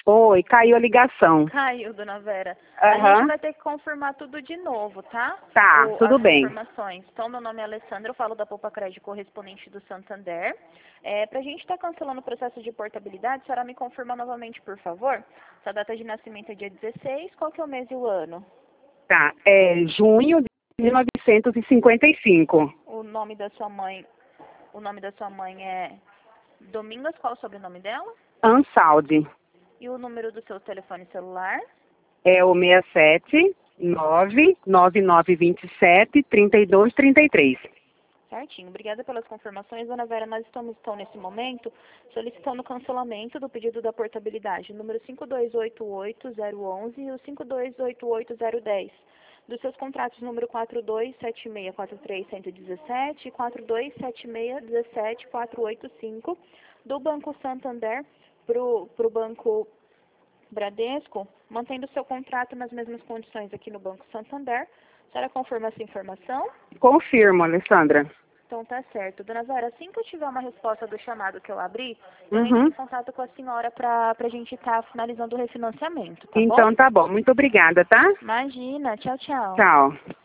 Oi, caiu a ligação. Caiu, dona Vera. A gente vai ter que confirmar tudo de novo, tá? Tá, tudo as bem. informações. Então, meu nome é Alessandra, eu falo da Poupa Crédito correspondente do Santander. Pra gente estar cancelando o processo de portabilidade, a senhora me confirma novamente, por favor? Sua data de nascimento é dia 16, qual que é o mês e o ano? Tá, é junho de 1955. O nome da sua mãe é Domingas, qual é o sobrenome dela? Ansaldi. E o número do seu telefone celular? É o 679-9927-3233. Certinho. Obrigada pelas confirmações, dona Vera. Nós estamos, então, nesse momento, solicitando o cancelamento do pedido da portabilidade, número 5288011 e o 5288010, dos seus contratos número 427643117 e 427617485, do Banco Santander para o Banco Bradesco, mantendo seu contrato nas mesmas condições aqui no Banco Santander. A senhora confirma essa informação? Confirmo, Alessandra. Então tá certo. Dona Vera, assim que eu tiver uma resposta do chamado que eu abri, eu entro em contato com a senhora pra gente estar finalizando o refinanciamento, tá bom? Então tá bom. Muito obrigada, tá? Imagina. Tchau, tchau. Tchau.